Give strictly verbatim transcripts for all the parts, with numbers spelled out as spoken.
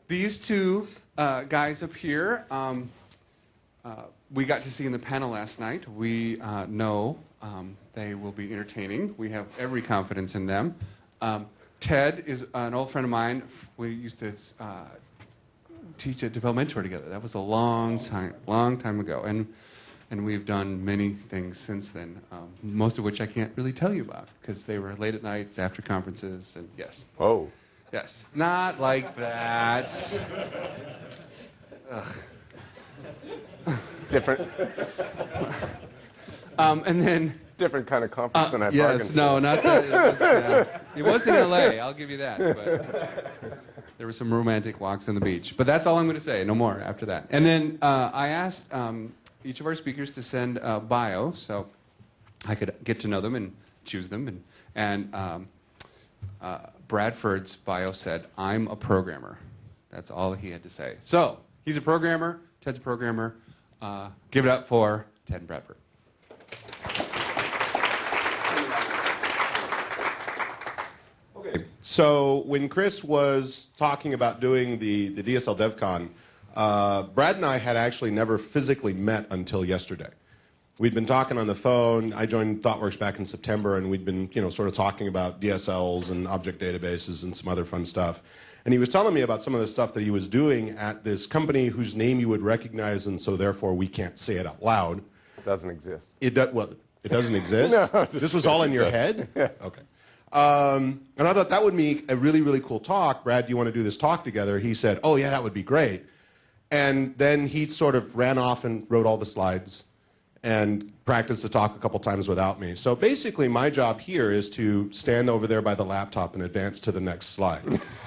these two uh, guys up here, um, uh, we got to see in the panel last night. We uh, know um, they will be entertaining. We have every confidence in them. Um, Ted is an old friend of mine. We used to uh, teach at Developmentor together. That was a long time, long time ago, and and we've done many things since then. Um, most of which I can't really tell you about because they were late at nights, after conferences, and yes. Oh. Yes, not like that. Ugh. Different. um, and then. Different kind of conference uh, than I yes, bargained for. no, not that. It was, uh, it was in L A. I'll give you that. But there were some romantic walks on the beach. But that's all I'm going to say. No more after that. And then uh, I asked um, each of our speakers to send a bio so I could get to know them and choose them. And, and um, uh, Bradford's bio said, "I'm a programmer." That's all he had to say. So he's a programmer. Ted's a programmer. Uh, give it up for Ted and Bradford. So when Chris was talking about doing the, the D S L DevCon, uh, Brad and I had actually never physically met until yesterday. We'd been talking on the phone. I joined ThoughtWorks back in September, and we'd been, you know, sort of talking about D S Ls and object databases and some other fun stuff. And he was telling me about some of the stuff that he was doing at this company whose name you would recognize, and so therefore we can't say it out loud. It doesn't exist. It does. Well, it doesn't exist. No, this was all in your head. Yeah. Okay. Um, and I thought that would be a really, really cool talk. Brad, do you want to do this talk together? He said, "Oh yeah, that would be great." And then he sort of ran off and wrote all the slides and practiced the talk a couple times without me. So basically my job here is to stand over there by the laptop and advance to the next slide.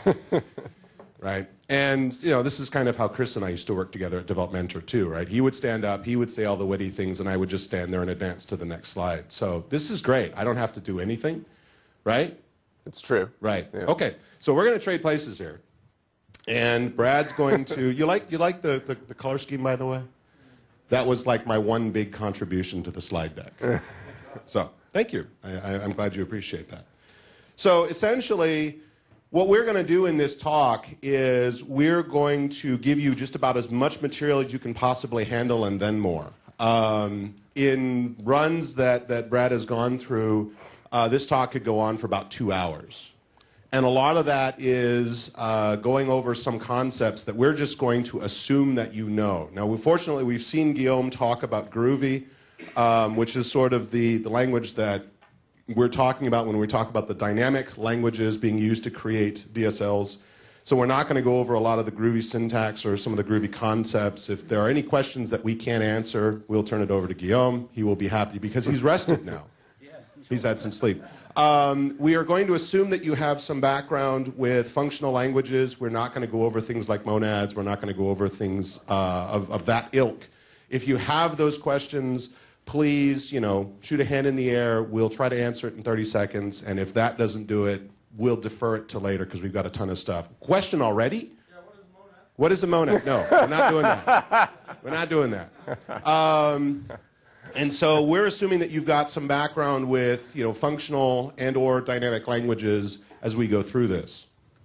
Right? And, you know, this is kind of how Chris and I used to work together at Developmentor too, right? He would stand up, he would say all the witty things, and I would just stand there and advance to the next slide. So this is great. I don't have to do anything, right? It's true. Right. Yeah. Okay. So we're going to trade places here. And Brad's going to, you like, you like the, the, the color scheme, by the way? That was like my one big contribution to the slide deck. So thank you. I, I, I'm glad you appreciate that. So essentially, what we're going to do in this talk is we're going to give you just about as much material as you can possibly handle and then more. Um, in runs that, that Brad has gone through, uh, this talk could go on for about two hours. And a lot of that is uh, going over some concepts that we're just going to assume that you know. Now, we, fortunately, we've seen Guillaume talk about Groovy, um, which is sort of the, the language that we're talking about when we talk about the dynamic languages being used to create D S Ls. So we're not going to go over a lot of the Groovy syntax or some of the Groovy concepts. If there are any questions that we can't answer, we'll turn it over to Guillaume. He will be happy because he's rested now. He's had some sleep. Um, we are going to assume that you have some background with functional languages. We're not going to go over things like monads. We're not going to go over things uh, of, of that ilk. If you have those questions, please, you know, shoot a hand in the air. We'll try to answer it in thirty seconds. And if that doesn't do it, we'll defer it to later because we've got a ton of stuff. Question already? Yeah, what is a monad? What is a monad? No, we're not doing that. We're not doing that. Um, And so we're assuming that you've got some background with, you know, functional and or dynamic languages as we go through this.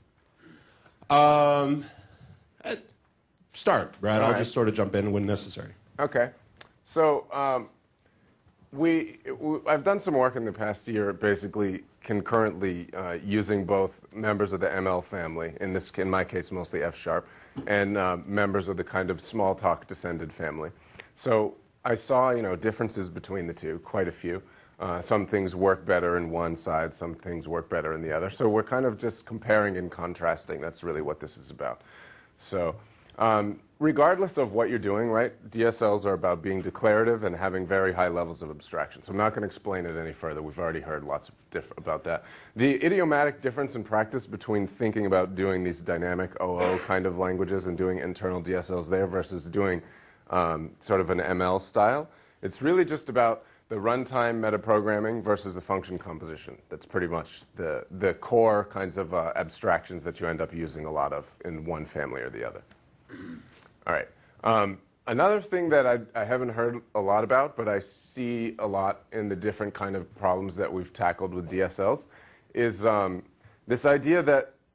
Um, start, Brad. All I'll right. just sort of jump in when necessary. Okay. So um, we, we, I've done some work in the past year basically concurrently uh, using both members of the M L family, in, this, in my case mostly F sharp, and uh, members of the kind of Smalltalk descended family. So I saw, you know, differences between the two, quite a few. Uh, some things work better in one side, some things work better in the other. So we're kind of just comparing and contrasting. That's really what this is about. So um, regardless of what you're doing, right, D S Ls are about being declarative and having very high levels of abstraction. So I'm not going to explain it any further. We've already heard lots of diff about that. The idiomatic difference in practice between thinking about doing these dynamic O O kind of languages and doing internal D S Ls there versus doing Um, sort of an M L style. It's really just about the runtime metaprogramming versus the function composition. That's pretty much the, the core kinds of uh, abstractions that you end up using a lot of in one family or the other. All right. Um, another thing that I, I haven't heard a lot about, but I see a lot in the different kind of problems that we've tackled with D S Ls, is um, this idea that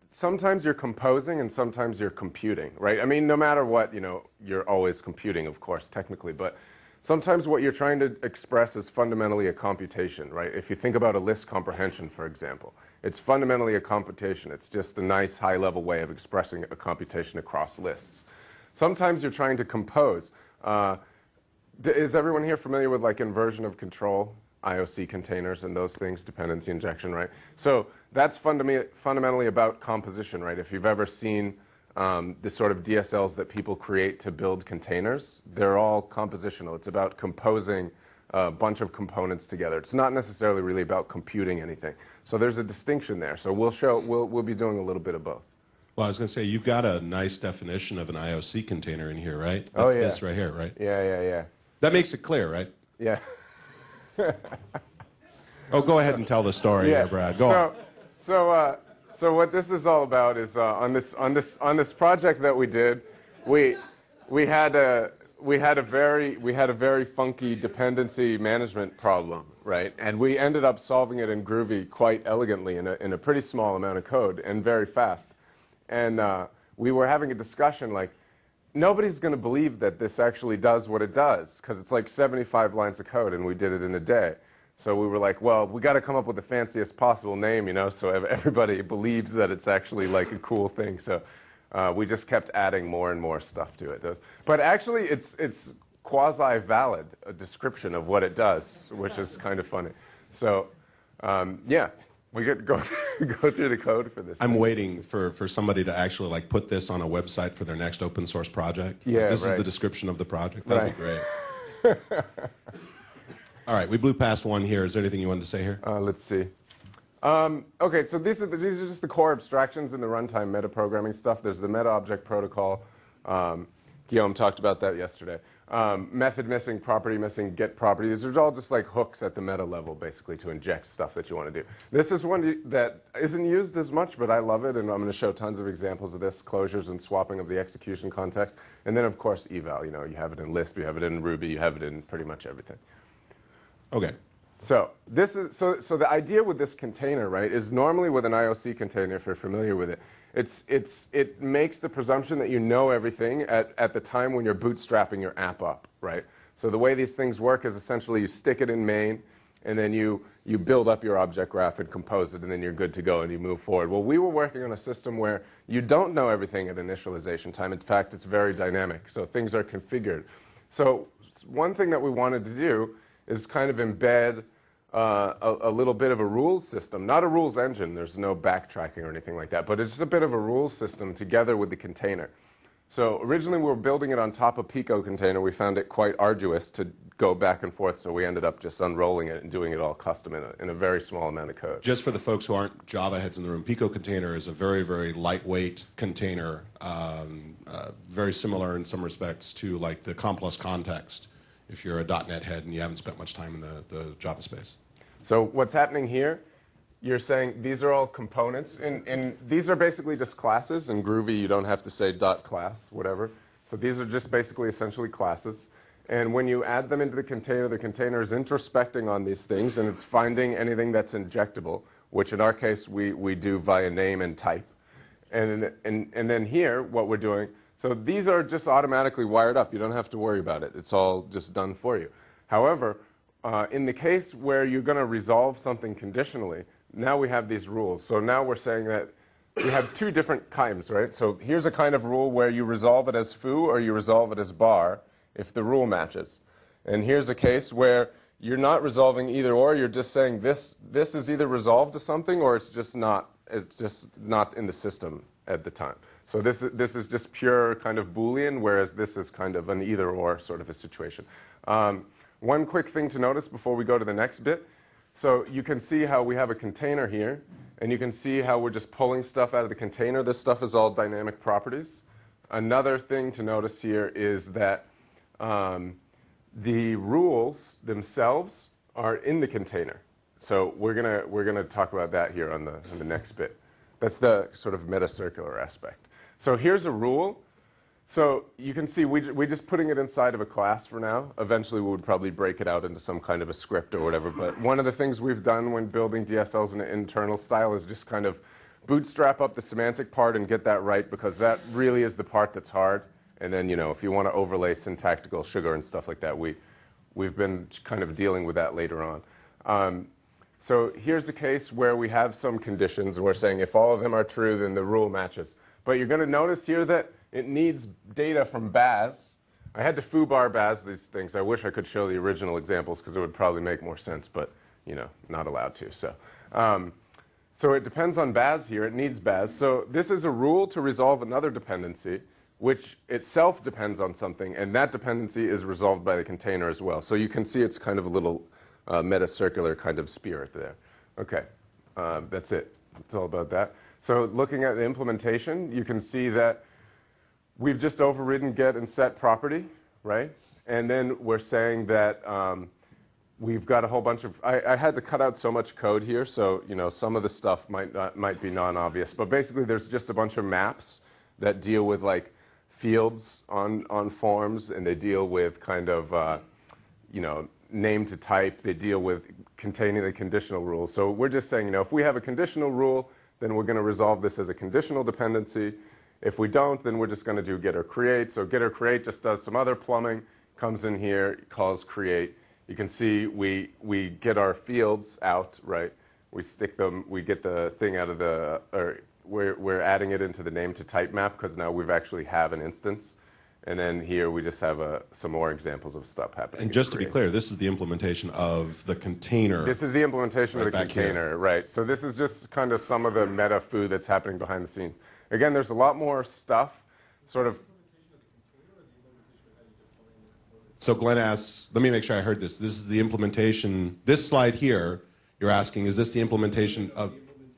sometimes you're composing and sometimes you're computing, right? I mean, no matter what, you know, you're always computing, of course, technically, but sometimes what you're trying to express is fundamentally a computation, right? If you think about a list comprehension, for example, it's fundamentally a computation. It's just a nice high-level way of expressing a computation across lists. Sometimes you're trying to compose. Uh, is everyone here familiar with like inversion of control, I O C containers and those things, dependency injection, right? So that's fundam fundamentally about composition, right? If you've ever seen um, the sort of D S Ls that people create to build containers, they're all compositional. It's about composing a bunch of components together. It's not necessarily really about computing anything. So there's a distinction there. So we'll show, we'll, we'll be doing a little bit of both. Well, I was going to say, you've got a nice definition of an I O C container in here, right? That's Oh, yeah. this right here, right? Yeah, yeah, yeah. That makes it clear, right? Yeah. Oh, go ahead and tell the story Yeah. here, Brad. Go so, on. So, uh, so what this is all about is uh, on this on this on this project that we did, we we had a we had a very we had a very funky dependency management problem, right? And we ended up solving it in Groovy quite elegantly in a in a pretty small amount of code and very fast. And uh, we were having a discussion like, nobody's going to believe that this actually does what it does, because it's like seventy-five lines of code, and we did it in a day. So we were like, well, we got to come up with the fanciest possible name, you know, so everybody believes that it's actually like a cool thing. So uh, we just kept adding more and more stuff to it. But actually, it's it's quasi-valid, a description of what it does, which is kind of funny. So um, yeah. We get go go through the code for this. I'm waiting for, for somebody to actually like put this on a website for their next open source project. Yeah, This right. is the description of the project. That'd Right. be great. All right, we blew past one here. Is there anything you wanted to say here? Uh, let's see. Um, okay, so these are, the, these are just the core abstractions in the runtime metaprogramming stuff. There's the meta object protocol. Um, Guillaume talked about that yesterday. Um, method missing, property missing, get property. These are all just like hooks at the meta level, basically, to inject stuff that you want to do. This is one that isn't used as much, but I love it, and I'm going to show tons of examples of this, closures and swapping of the execution context. And then, of course, eval. You know, you have it in Lisp, you have it in Ruby, you have it in pretty much everything. Okay. So this is so. So the idea with this container, right, is normally with an I O C container, if you're familiar with it, it's it's it makes the presumption that you know everything at at the time when you're bootstrapping your app up, right? So the way these things work is essentially you stick it in main, and then you you build up your object graph and compose it, and then you're good to go and you move forward. Well, we were working on a system where you don't know everything at initialization time. In fact, it's very dynamic, so things are configured. So one thing that we wanted to do is kind of embed uh, a, a little bit of a rules system. Not a rules engine, there's no backtracking or anything like that, but it's just a bit of a rules system together with the container. So originally we were building it on top of Pico container. We found it quite arduous to go back and forth, so we ended up just unrolling it and doing it all custom in a, in a very small amount of code. Just for the folks who aren't Java heads in the room, Pico container is a very, very lightweight container, um, uh, very similar in some respects to like the COM plus context, if you're a dot net head and you haven't spent much time in the, the Java space. So what's happening here, you're saying these are all components, and, and these are basically just classes. In Groovy, you don't have to say dot class, whatever. So these are just basically essentially classes. And when you add them into the container, the container is introspecting on these things, and it's finding anything that's injectable, which in our case, we, we do via name and type. And, and, and then here, what we're doing, so these are just automatically wired up. You don't have to worry about it. It's all just done for you. However, uh, in the case where you're going to resolve something conditionally, now we have these rules. So now we're saying that we have two different kinds, right? So here's a kind of rule where you resolve it as foo or you resolve it as bar if the rule matches. And here's a case where you're not resolving either or. You're just saying this, this is either resolved to something or it's just not, it's just not in the system at the time. So this is, this is just pure kind of Boolean, whereas this is kind of an either-or sort of a situation. Um, one quick thing to notice before we go to the next bit. So you can see how we have a container here, and you can see how we're just pulling stuff out of the container. This stuff is all dynamic properties. Another thing to notice here is that um, the rules themselves are in the container. So we're gonna we're gonna talk about that here on the on the next bit. That's the sort of meta-circular aspect. So here's a rule. So you can see we, we're just putting it inside of a class for now. Eventually we would probably break it out into some kind of a script or whatever. But one of the things we've done when building D S Ls in an internal style is just kind of bootstrap up the semantic part and get that right, because that really is the part that's hard. And then, you know, if you want to overlay syntactical sugar and stuff like that, we, we've been kind of dealing with that later on. Um, so here's a case where we have some conditions, and we're saying if all of them are true, then the rule matches. But you're going to notice here that it needs data from Baz. I had to foobar Baz these things. I wish I could show the original examples, because it would probably make more sense, but, you know, not allowed to. So, um, so it depends on Baz here. It needs Baz. So this is a rule to resolve another dependency, which itself depends on something, and that dependency is resolved by the container as well. So you can see it's kind of a little uh, meta-circular kind of spirit there. Okay, uh, that's it. It's all about that. So looking at the implementation, you can see that we've just overridden get and set property, right? And then we're saying that um, we've got a whole bunch of, I, I had to cut out so much code here, so you know some of the stuff might not, might be non-obvious. But basically there's just a bunch of maps that deal with like fields on, on forms, and they deal with kind of, uh, you know, name to type. They deal with containing the conditional rules. So we're just saying, you know, if we have a conditional rule, then we're going to resolve this as a conditional dependency. If we don't, then we're just going to do get or create. So get or create just does some other plumbing, comes in here, calls create. You can see we, we get our fields out, right? We stick them, we get the thing out of the, or we're, we're adding it into the name to type map, because now we've actually have an instance. And then here we just have a, some more examples of stuff happening. And just to be clear, this is the implementation of the container. This is the implementation right of the container, here. right. So this is just kind of some of the meta food that's happening behind the scenes. Again, there's a lot more stuff, sort of. So Glenn asks, let me make sure I heard this. This is the implementation, this slide here, you're asking, is this the implementation of?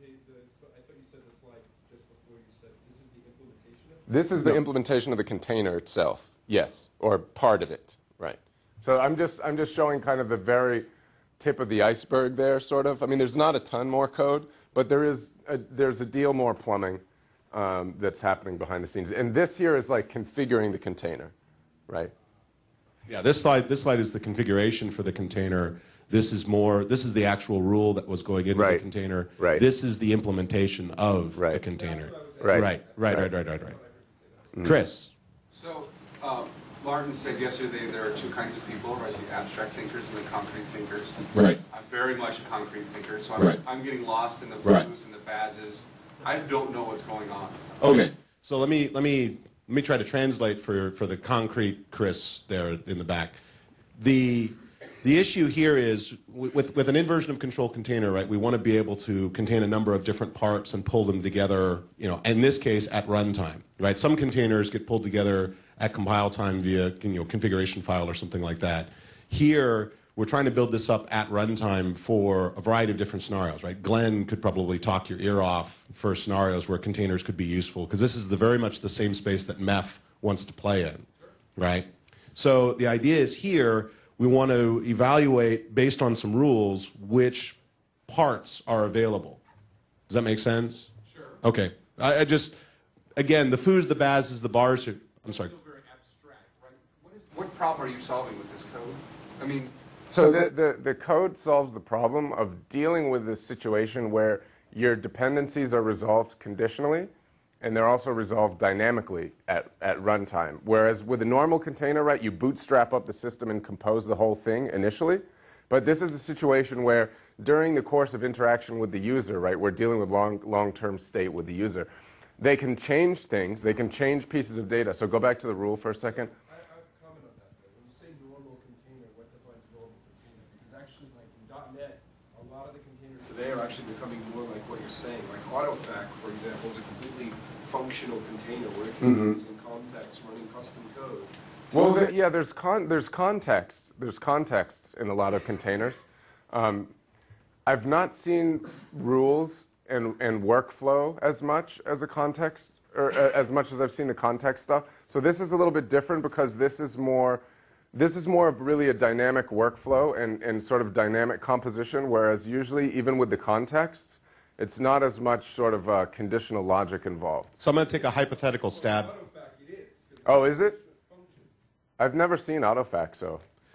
This is the No. implementation of the container itself, yes, or part of it, right. So I'm just, I'm just showing kind of the very tip of the iceberg there, sort of. I mean, there's not a ton more code, but there is a, there's a deal more plumbing um, that's happening behind the scenes. And this here is like configuring the container, right? Yeah, this slide, this slide is the configuration for the container. This is more, this is the actual rule that was going into Right. the container. Right. This is the implementation of Right. the container. Right. Right, right, right, right, right, right. Mm. Chris. So, um, Martin said yesterday there are two kinds of people, right? The abstract thinkers and the concrete thinkers. Right. I'm very much a concrete thinker, so I'm, Right. I'm getting lost in the Right. blues and the Bazes. I don't know what's going on. Okay. So let me let me let me try to translate for for the concrete Chris there in the back. The the issue here is with with an inversion of control container, right? We want to be able to contain a number of different parts and pull them together, you know, in this case at runtime, right? Some containers get pulled together at compile time via, you know, configuration file or something like that. Here, we're trying to build this up at runtime for a variety of different scenarios, right? Glenn could probably talk your ear off for scenarios where containers could be useful, because this is the very much the same space that M E F wants to play in, right? So the idea is here, we want to evaluate, based on some rules, which parts are available. Does that make sense? Sure. Okay. I, I just, again, the foos, the bazes, the bars, are, I'm sorry. It's still very abstract, right? What, is, what problem are you solving with this code? I mean, So the, the, the code solves the problem of dealing with this situation where your dependencies are resolved conditionally, and they're also resolved dynamically at, at runtime. Whereas with a normal container, right, you bootstrap up the system and compose the whole thing initially. But this is a situation where during the course of interaction with the user, right, we're dealing with long, long-term state with the user. They can change things. They can change pieces of data. So go back to the rule for a second. I, I have a comment on that. Though. When you say normal container, what defines normal container? Because actually, like in dot net, a lot of the containers today are actually becoming more like what you're saying. Like AutoFac, for example, is a completely functional container where it can Mm-hmm. be used in context, running custom code. Well, the, yeah, there's con there's context. There's contexts in a lot of containers. Um, I've not seen rules and, and workflow as much as a context, or uh, as much as I've seen the context stuff. So this is a little bit different because this is more, this is more of really a dynamic workflow and, and sort of dynamic composition. Whereas usually, even with the context, it's not as much sort of uh, conditional logic involved. So I'm going to take a hypothetical stab. AutoFac, it is. 'Cause Oh, is it? functions. I've never seen AutoFac, so.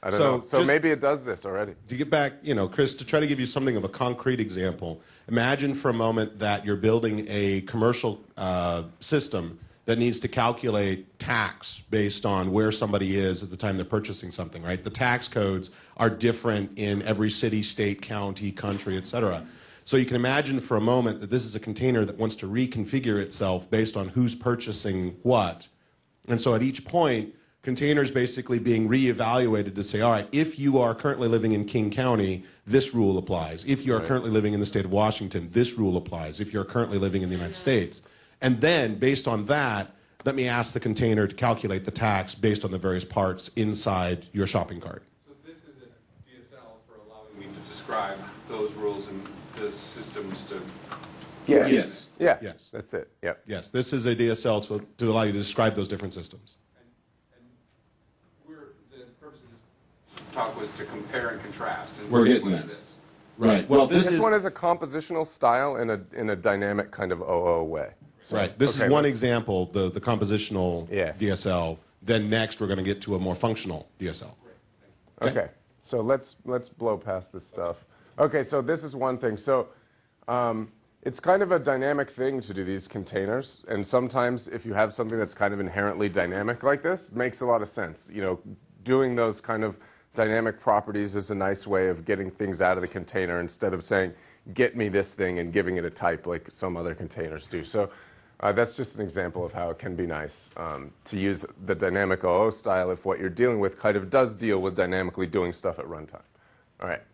I don't So know. So just- maybe it does this already. To get back, you know, Chris, to try to give you something of a concrete example, imagine for a moment that you're building a commercial uh, system that needs to calculate tax based on where somebody is at the time they're purchasing something, right? The tax codes are different in every city, state, county, country, et cetera. So you can imagine for a moment that this is a container that wants to reconfigure itself based on who's purchasing what. And so at each point, containers basically being reevaluated to say, all right, if you are currently living in King County, this rule applies. If you are Right. currently living in the state of Washington, this rule applies. If you're currently living in the United States. And then, based on that, let me ask the container to calculate the tax based on the various parts inside your shopping cart. So this is a D S L for allowing me to describe those rules and the systems to... Yeah. Yes. Yeah. Yes. That's it. Yep. Yes, this is a D S L to, to allow you to describe those different systems. And, and we're, the purpose of this talk was to compare and contrast. And We're what getting is that. this? Right. Well, this, This is one is a compositional style in a in a dynamic kind of O O way. right. This Okay, is one but- example, the the compositional Yeah. D S L. Then next, we're going to get to a more functional D S L. Okay. Okay, so let's let's blow past this stuff. Okay, so this is one thing. So um, it's kind of a dynamic thing to do these containers, and sometimes if you have something that's kind of inherently dynamic like this, it makes a lot of sense. You know, doing those kind of dynamic properties is a nice way of getting things out of the container instead of saying, get me this thing and giving it a type like some other containers do. So uh, that's just an example of how it can be nice um, to use the dynamic O O style if what you're dealing with kind of does deal with dynamically doing stuff at runtime. All right.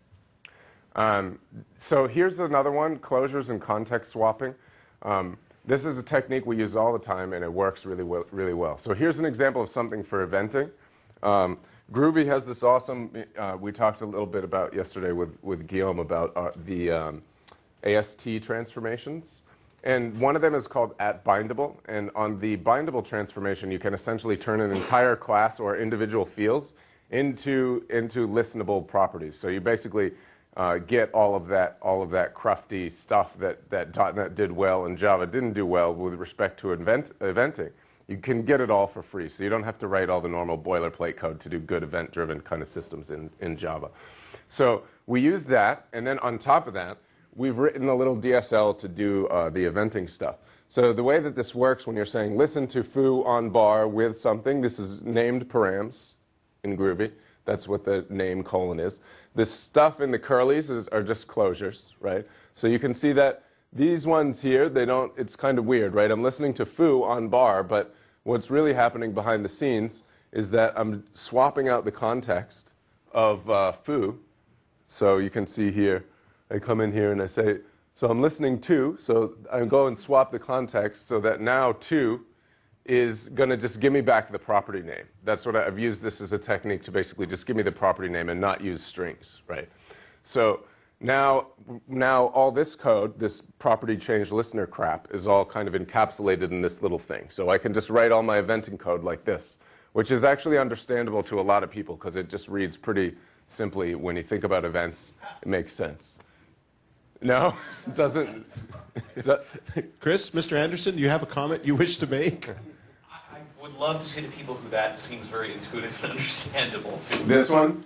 Um, so here's another one, closures and context swapping. Um, this is a technique we use all the time, and it works really well. Really well. So here's an example of something for eventing. Um, Groovy has this awesome, uh, we talked a little bit about yesterday with, with Guillaume about uh, the um, A S T transformations. And one of them is called at bindable. And on the bindable transformation, you can essentially turn an entire class or individual fields into, into listenable properties. So you basically uh, get all of that, all of that crufty stuff that, that dot net did well and Java didn't do well with respect to event, eventing. You can get it all for free, so you don't have to write all the normal boilerplate code to do good event-driven kind of systems in, in Java. So we use that, and then on top of that, we've written a little D S L to do uh, the eventing stuff. So the way that this works when you're saying listen to foo on bar with something, this is named params in Groovy. That's what the name colon is. This stuff in the curlies is, are just closures, right? So you can see that these ones here, they don't, it's kind of weird, right? I'm listening to foo on bar, but what's really happening behind the scenes is that I'm swapping out the context of uh, foo. So you can see here, I come in here and I say, so I'm listening to, so I go and swap the context so that now to is going to just give me back the property name. That's what I, I've used this as a technique to basically just give me the property name and not use strings, right? So now, now all this code, this property change listener crap, is all kind of encapsulated in this little thing. So I can just write all my eventing code like this, which is actually understandable to a lot of people because it just reads pretty simply. When you think about events, it makes sense. No? It doesn't? Chris, Mister Anderson, do you have a comment you wish to make? I I would love to say to people who that seems very intuitive and understandable to. This one?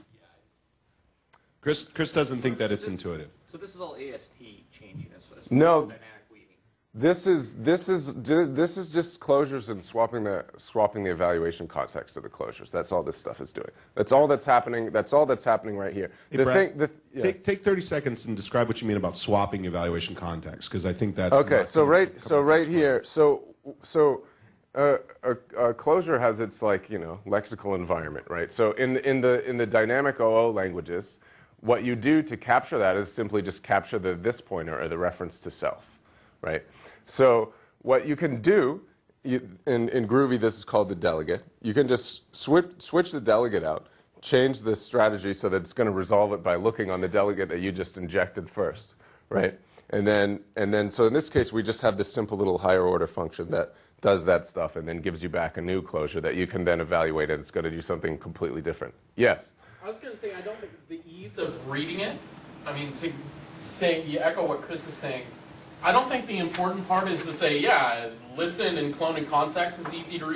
Chris, Chris doesn't think that it's intuitive. So this is all A S T changing as as No. dynamic weaving. This is this is ju- this is just closures and swapping the swapping the evaluation context of the closures. That's all this stuff is doing. That's all that's happening. That's all that's happening right here. Hey, the Brad, thing, the, yeah. take, take thirty seconds and describe what you mean about swapping evaluation context, because I think that's... Okay, not so something right, that so comes right across. here, so so uh, a, a closure has its like you know lexical environment, right? So in in the in the dynamic O O languages, what you do to capture that is simply just capture the this pointer or the reference to self, right? So what you can do, you, in, in Groovy this is called the delegate. You can just switch, switch the delegate out, change the strategy so that it's going to resolve it by looking on the delegate that you just injected first, right? And then, and then, so in this case, we just have this simple little higher order function that does that stuff and then gives you back a new closure that you can then evaluate, and it's going to do something completely different. Yes? I was going to say, I don't think the ease of reading it, I mean, to say, you echo what Chris is saying, I don't think the important part is to say, yeah, listen and clone in context is easy to read.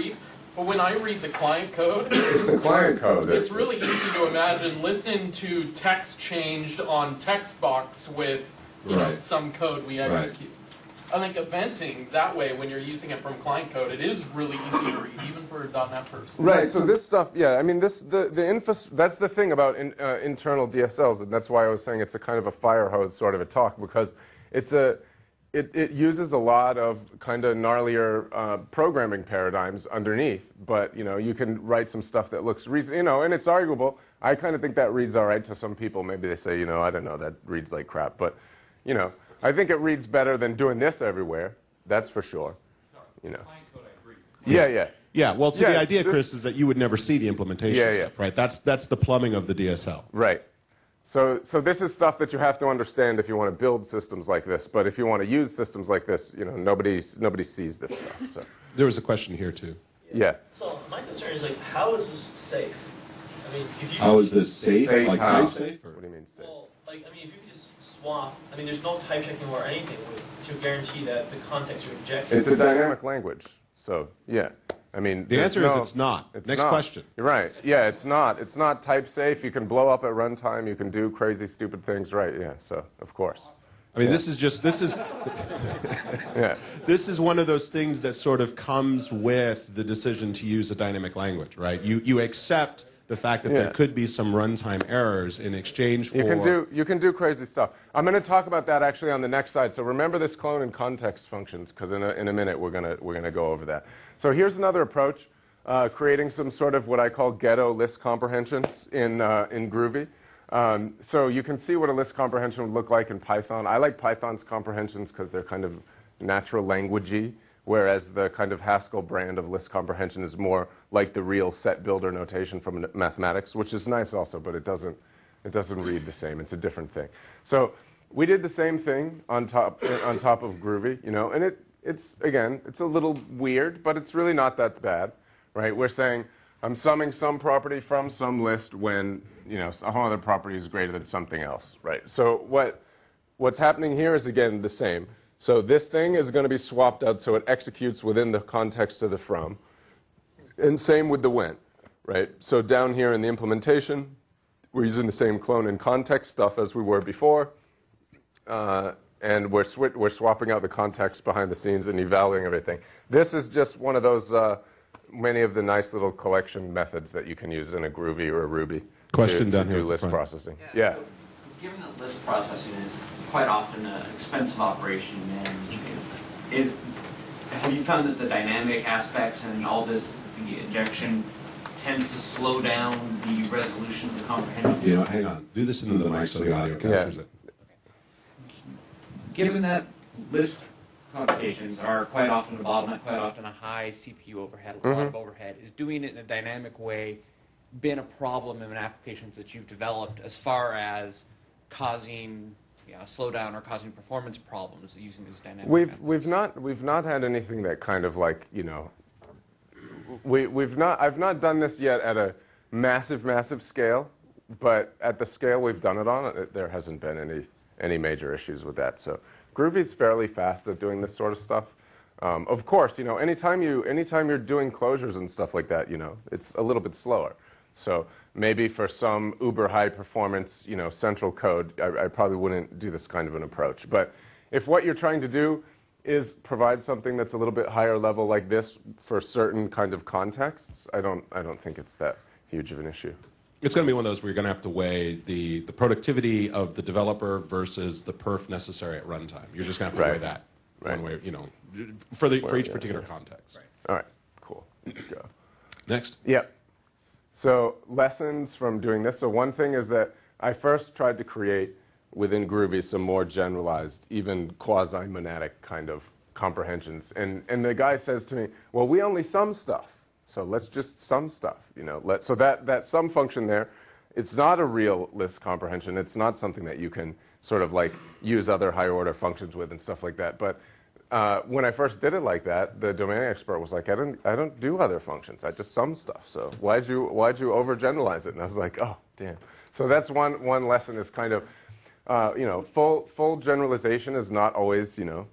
But when I read the client code, It's the client code. it's really easy to imagine. Listen to text changed on text box with you Right. know some code we Right. execute. I think eventing that way when you're using it from client code, it is really easy to read, even for a .NET person. Right. So this stuff, yeah. I mean, this the the infos. That's the thing about in, uh, internal D S Ls, and that's why I was saying it's a kind of a fire hose sort of a talk, because it's a it it uses a lot of kind of gnarlier uh, programming paradigms underneath. But you know, you can write some stuff that looks reason, you know, and it's arguable. I kind of think that reads all right to some people. Maybe they say, you know, I don't know, that reads like crap. But you know, I think it reads better than doing this everywhere. That's for sure. You know. Client code, I agree. Yeah, yeah. Yeah, well, so Yeah, the idea, this- Chris, is that you would never see the implementation Yeah, yeah. stuff, right? That's, that's the plumbing of the D S L. Right. So, so this is stuff that you have to understand if you want to build systems like this. But if you want to use systems like this, you know, nobody, nobody sees this stuff. So, There was a question here, too. yeah. So my concern is like, how is this safe? I mean, if you How is this safe? Safe Like how? type safe? Or? What do you mean safe? well, like I mean, if you could just swap, I mean, there's no type checking or anything with, to guarantee that the context you're injecting. It's a dynamic language. So, yeah. I mean, The there's answer no- is it's not. It's Next not. question. You're right. Yeah, it's not. It's not type safe. You can blow up at runtime. You can do crazy, stupid things. Right. Yeah. So, of course. I mean, Yeah. this is just, this is, Yeah. this is one of those things that sort of comes with the decision to use a dynamic language, right? You, you accept the fact that Yeah. there could be some runtime errors in exchange for... You can do you can do crazy stuff. I'm going to talk about that actually on the next slide. So remember this clone and context functions, because in a, in a minute we're going to we're going to go over that. So here's another approach, uh, creating some sort of what I call ghetto list comprehensions in uh, in Groovy. Um, so you can see what a list comprehension would look like in Python. I like Python's comprehensions because they're kind of natural languagey, whereas the kind of Haskell brand of list comprehension is more like the real set builder notation from mathematics, which is nice also, but it doesn't, it doesn't read the same. It's a different thing. So we did the same thing on top, on top of Groovy, you know, and it, it's, again, it's a little weird, but it's really not that bad, right? We're saying I'm summing some property from some list when, you know, some other property is greater than something else, right? So what, what's happening here is, again, the same. So this thing is going to be swapped out so it executes within the context of the from. And same with the when, right? So down here in the implementation, we're using the same clone and context stuff as we were before. Uh, and we're, sw we're swapping out the context behind the scenes and evaluating everything. This is just one of those, uh, many of the nice little collection methods that you can use in a Groovy or a Ruby Question to, down to here do at the list front. processing. Yeah. So, given that list processing is quite often an expensive operation, and is have you found that the dynamic aspects and all this, the injection, tends to slow down the resolution of the comprehension? You know, hang on. Do this into the mic so the audio captures Yeah. it. Given that list computations are quite often a bottleneck, quite often a high C P U overhead, a lot of overhead, is doing it in a dynamic way been a problem in applications that you've developed as far as causing you know, slowdown or causing performance problems using these dynamic We've methods? we've not we've not had anything that kind of like you know we we've not I've not done this yet at a massive massive scale, but at the scale we've done it on, it, there hasn't been any any major issues with that. So Groovy's fairly fast at doing this sort of stuff. Um, of course, you know, anytime you anytime you're doing closures and stuff like that, you know, it's a little bit slower. So maybe for some uber high performance, you know, central code, I, I probably wouldn't do this kind of an approach. But if what you're trying to do is provide something that's a little bit higher level like this for certain kind of contexts, I don't I don't think it's that huge of an issue. It's going to be one of those where you're going to have to weigh the, the productivity of the developer versus the perf necessary at runtime. You're just going to have to Right. weigh that Right. one way, you know, for, the, for Well, each yeah, particular yeah. context. Right. All right, cool. Let's go. Next. Yep. So lessons from doing this. So one thing is that I first tried to create within Groovy some more generalized, even quasi-monadic kind of comprehensions. And, and the guy says to me, well, we only sum stuff. So let's just sum stuff. You know, let, so that, that sum function there, it's not a real list comprehension. It's not something that you can sort of like use other higher order functions with and stuff like that. But Uh, when I first did it like that, the domain expert was like, I don't, I don't do other functions. I just sum stuff. So why'd you, why'd you overgeneralize it? And I was like, oh, damn. So that's one, one lesson is kind of, uh, you know, full, full generalization is not always, you know,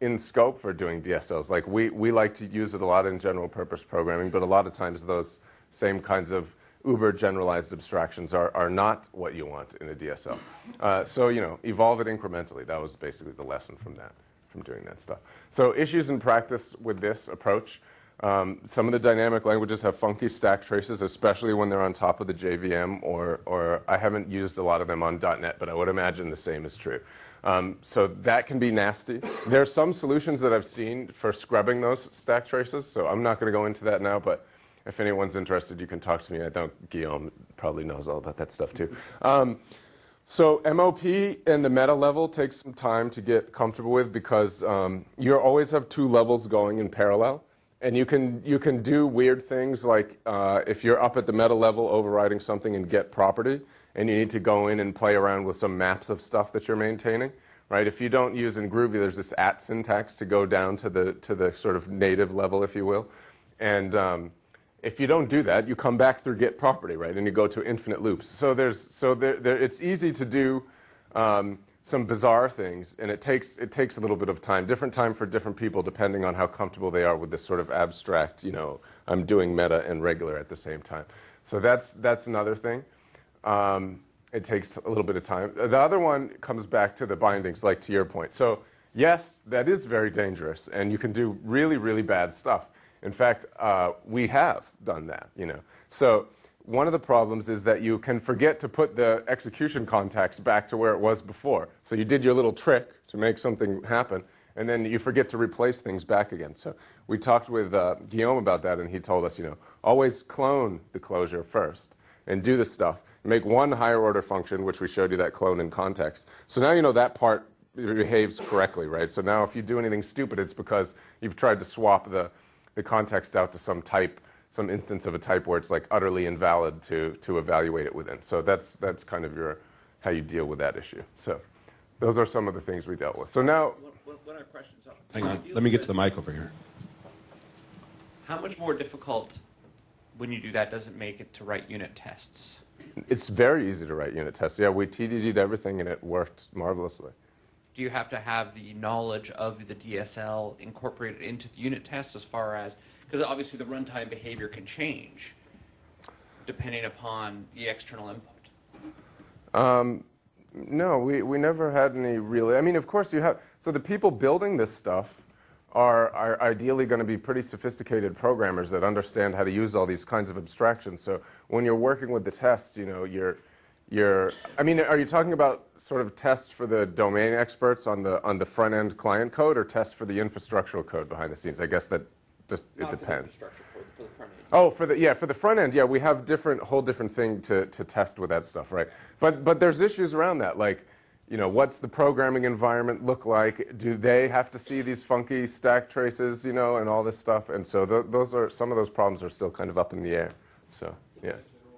in scope for doing D S Ls. Like we, we like to use it a lot in general purpose programming, but a lot of times those same kinds of uber generalized abstractions are, are not what you want in a D S L. Uh, so, you know, evolve it incrementally. That was basically the lesson from that, from doing that stuff. So issues in practice with this approach. Um, some of the dynamic languages have funky stack traces, especially when they're on top of the J V M, or, or I haven't used a lot of them on dot net, but I would imagine the same is true. Um, so that can be nasty. There are some solutions that I've seen for scrubbing those stack traces, so I'm not going to go into that now, but if anyone's interested, you can talk to me. I know Guillaume probably knows all about that stuff too. Um, so M O P and the meta level takes some time to get comfortable with because um, you always have two levels going in parallel. And you can, you can do weird things like uh, if you're up at the meta level overriding something in get property, and you need to go in and play around with some maps of stuff that you're maintaining, right? If you don't use in Groovy, there's this at syntax to go down to the, to the sort of native level, if you will. And um, if you don't do that, you come back through get property, right? And you go to infinite loops. So, there's, so there, there, it's easy to do um, some bizarre things, and it takes, it takes a little bit of time, different time for different people depending on how comfortable they are with this sort of abstract, you know, I'm doing meta and regular at the same time. So that's, that's another thing. Um, it takes a little bit of time. The other one comes back to the bindings, like to your point. So yes, that is very dangerous, and you can do really, really bad stuff. In fact, uh, we have done that, you know. So one of the problems is that you can forget to put the execution context back to where it was before. So you did your little trick to make something happen, and then you forget to replace things back again. So we talked with uh, Guillaume about that, and he told us, you know, always clone the closure first and do this stuff. Make one higher order function, which we showed you that clone in context. So now you know that part behaves correctly, right? So now if you do anything stupid, it's because you've tried to swap the, the context out to some type, some instance of a type where it's like utterly invalid to, to evaluate it within. So that's, that's kind of your, how you deal with that issue. So those are some of the things we dealt with. So now... What, what are questions? Hang on. Let me get to the mic over here. How much more difficult, when you do that, does it make it to write unit tests? It's very easy to write unit tests. Yeah, we T D D'd everything, and it worked marvelously. Do you have to have the knowledge of the D S L incorporated into the unit test as far as... Because obviously the runtime behavior can change depending upon the external input. Um, no, we, we never had any really... I mean, of course you have... So the people building this stuff are, are ideally going to be pretty sophisticated programmers that understand how to use all these kinds of abstractions. So when you're working with the tests, you know, you're... You're, I mean, are you talking about sort of tests for the domain experts on the, on the front-end client code or tests for the infrastructural code behind the scenes? I guess that just, it Not depends. For the infrastructure, for, for the front end. Oh, for the, yeah, for the front end, yeah, we have different, whole different thing to, to test with that stuff, right? But, but there's issues around that, like, you know, what's the programming environment look like? Do they have to see these funky stack traces, you know, and all this stuff? And so th those are, some of those problems are still kind of up in the air, so, yeah.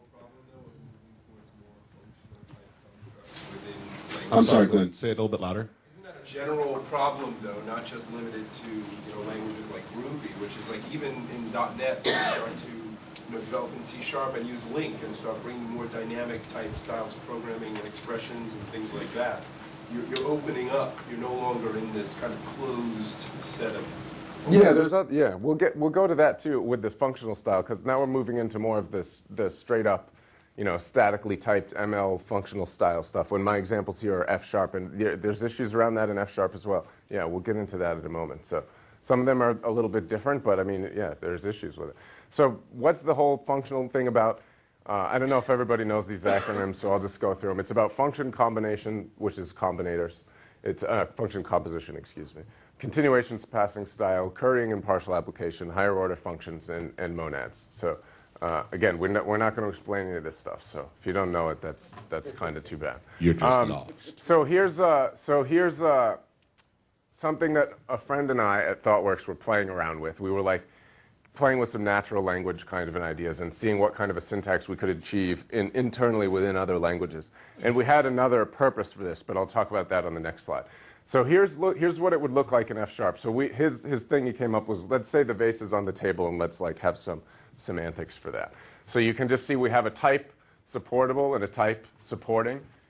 I'm sorry, go ahead. Say it a little bit louder. Isn't that a general problem, though, not just limited to, you know, languages like Groovy, which is like even in dot net, we start to, you know, develop in C sharp and use LINQ and start bringing more dynamic type styles of programming and expressions and things like that. You're, you're opening up. You're no longer in this kind of closed set of... Yeah, there's other, yeah, we'll get we'll go to that too with the functional style, because now we're moving into more of this the straight up, you know, statically typed M L functional style stuff. When my examples here are F sharp, and there's issues around that in F sharp as well. Yeah, we'll get into that in a moment. So some of them are a little bit different, but I mean, yeah, there's issues with it. So what's the whole functional thing about? Uh, I don't know if everybody knows these acronyms, so I'll just go through them. It's about function combination, which is combinators. It's uh, function composition, excuse me. Continuations, passing style, currying and partial application, higher order functions, and, and monads. So uh, again, we're not, we're not going to explain any of this stuff. So if you don't know it, that's that's kind of too bad. You're just um, lost. So here's uh, so here's uh, something that a friend and I at ThoughtWorks were playing around with. We were like playing with some natural language kind of an ideas and seeing what kind of a syntax we could achieve in, internally within other languages. And we had another purpose for this, but I'll talk about that on the next slide. So here's, look, here's what it would look like in F sharp. So we, his, his thing he came up was, let's say the vase is on the table, and let's like have some semantics for that. So you can just see we have a type supportable and a type supporting.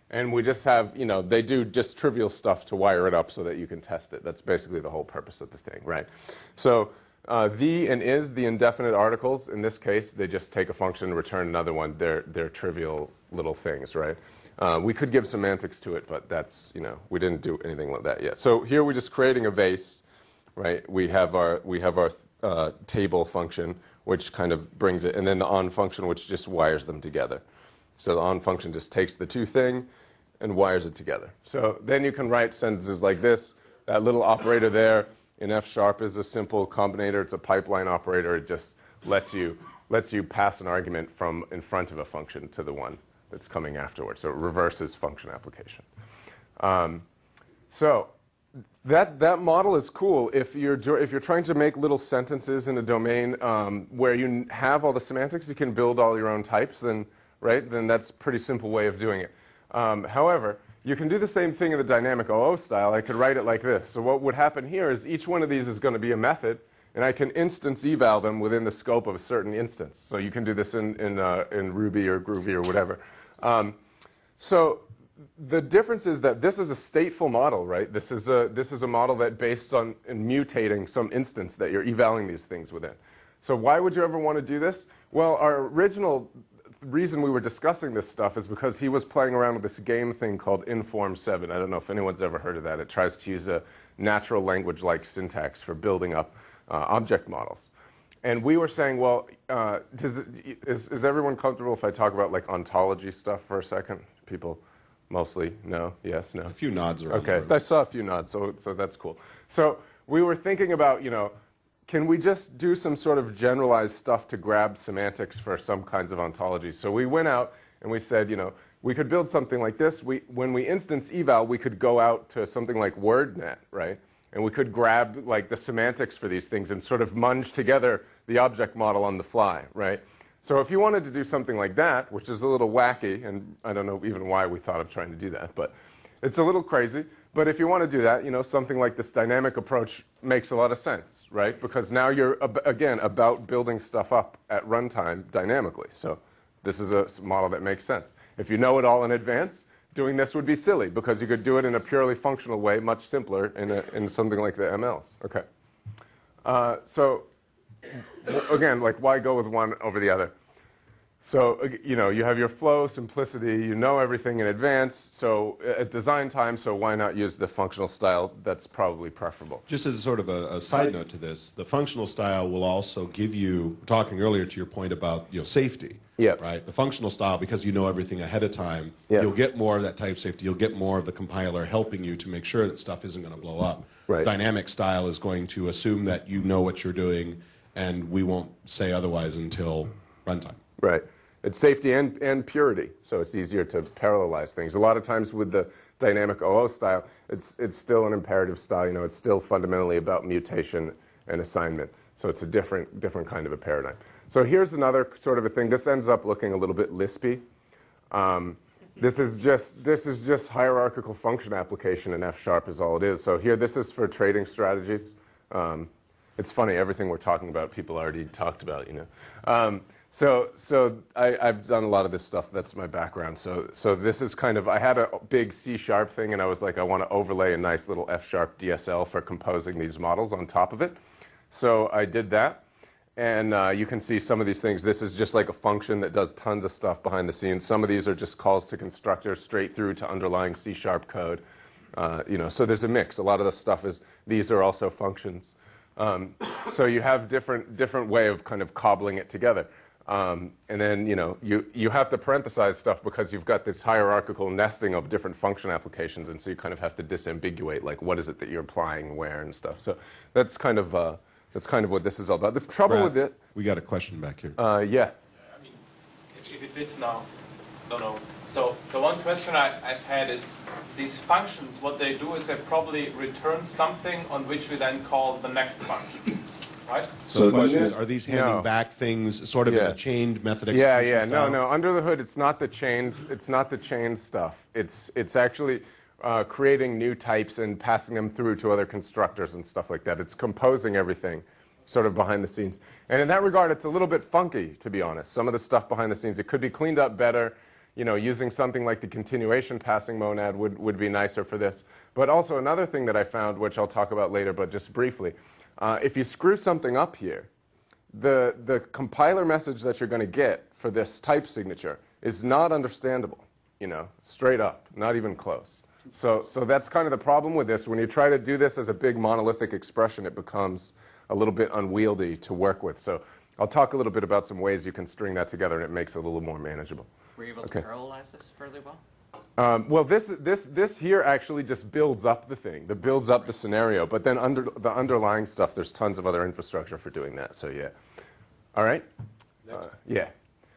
And we just have, you know, they do just trivial stuff to wire it up so that you can test it. That's basically the whole purpose of the thing, right? So uh, the and is, the indefinite articles, in this case, they just take a function and return another one. They're, they're trivial little things, right? Uh, we could give semantics to it, but that's, you know, we didn't do anything like that yet. So here we're just creating a vase, right? We have our, we have our uh, table function, which kind of brings it, and then the on function, which just wires them together. So the on function just takes the two thing and wires it together. So then you can write sentences like this. That little operator there in F sharp is a simple combinator. It's a pipeline operator. It just lets you, lets you pass an argument from in front of a function to the one that's coming afterwards. So it reverses function application. Um, so that, that model is cool if you're, if you're trying to make little sentences in a domain um, where you have all the semantics, you can build all your own types, then right? Then that's a pretty simple way of doing it. Um, however, you can do the same thing in the dynamic O O style. I could write it like this. So what would happen here is each one of these is going to be a method, and I can instance eval them within the scope of a certain instance. So you can do this in, in, uh, in Ruby or Groovy or whatever. Um, so the difference is that this is a stateful model, right? This is a, this is a model that based on in mutating some instance that you're evaling these things within. So why would you ever want to do this? Well, our original reason we were discussing this stuff is because he was playing around with this game thing called Inform seven. I don't know if anyone's ever heard of that. It tries to use a natural language-like syntax for building up uh, object models. And we were saying, well, uh, does it, is, is everyone comfortable if I talk about like ontology stuff for a second? People mostly no, yes, no. A few nods around. Okay, I saw a few nods, so, so that's cool. So we were thinking about, you know, can we just do some sort of generalized stuff to grab semantics for some kinds of ontologies? So we went out and we said, you know, we could build something like this. We, when we instance eval, we could go out to something like WordNet, right? And we could grab like the semantics for these things and sort of munge together the object model on the fly, right? So if you wanted to do something like that, which is a little wacky, and I don't know even why we thought of trying to do that, but it's a little crazy. But if you want to do that, you know, something like this dynamic approach makes a lot of sense, right? Because now you're, ab again, about building stuff up at runtime dynamically. So this is a model that makes sense. If you know it all in advance, doing this would be silly because you could do it in a purely functional way, much simpler in, a, in something like the M Ls. Okay. Uh, so again, like why go with one over the other? So, you know, you have your flow, simplicity, you know everything in advance, so at design time, so why not use the functional style? That's probably preferable. Just as a sort of a, a side note to this, the functional style will also give you, talking earlier to your point about, you know, safety. Yep. Right? The functional style, because you know everything ahead of time, yep. you'll get more of that type safety. You'll get more of the compiler helping you to make sure that stuff isn't going to blow up. Right. Dynamic style is going to assume that you know what you're doing, and we won't say otherwise until runtime. Right. It's safety and, and purity, so it's easier to parallelize things. A lot of times with the dynamic O O style, it's, it's still an imperative style. You know, it's still fundamentally about mutation and assignment. So it's a different, different kind of a paradigm. So here's another sort of a thing. This ends up looking a little bit lispy. Um, this is just, this is just hierarchical function application in F sharp is all it is. So here, this is for trading strategies. Um, it's funny, everything we're talking about, people already talked about, you know. Um, So, so I, I've done a lot of this stuff. That's my background. So, so this is kind of, I had a big C sharp thing, and I was like, I want to overlay a nice little F sharp D S L for composing these models on top of it. So I did that, and uh, you can see some of these things. This is just like a function that does tons of stuff behind the scenes. Some of these are just calls to constructors straight through to underlying C sharp code. Uh, you know, so there's a mix. A lot of the stuff is, these are also functions. Um, so you have different, different way of kind of cobbling it together. Um, and then, you know, you, you have to parenthesize stuff because you've got this hierarchical nesting of different function applications, and so you kind of have to disambiguate, like, what is it that you're applying where and stuff. So that's kind of, uh, that's kind of what this is all about. The trouble Brad, with it... we got a question back here. Uh, yeah. I mean, if, if it fits now, don't know. So, so one question I, I've had is, these functions, what they do is they probably return something on which we then call the next function. Right? So, so the question is, are these handing no. back things sort of yeah. in a chained method Yeah, execution yeah, style? no, no. Under the hood, it's not the chained, it's not the chained stuff. It's, it's actually uh, creating new types and passing them through to other constructors and stuff like that. It's composing everything sort of behind the scenes. And in that regard, it's a little bit funky, to be honest. Some of the stuff behind the scenes, it could be cleaned up better. you know, using something like the continuation passing monad would, would be nicer for this. But also another thing that I found, which I'll talk about later, but just briefly, uh, if you screw something up here, the, the compiler message that you're going to get for this type signature is not understandable, you know, straight up, not even close. So, so that's kind of the problem with this. When you try to do this as a big monolithic expression, it becomes a little bit unwieldy to work with. So I'll talk a little bit about some ways you can string that together, and it makes it a little more manageable. Were you able Okay. to parallelize this fairly well? Um, well, this, this, this here actually just builds up the thing, that builds up the scenario. But then under the underlying stuff, there's tons of other infrastructure for doing that. So yeah. All right? Uh, yeah.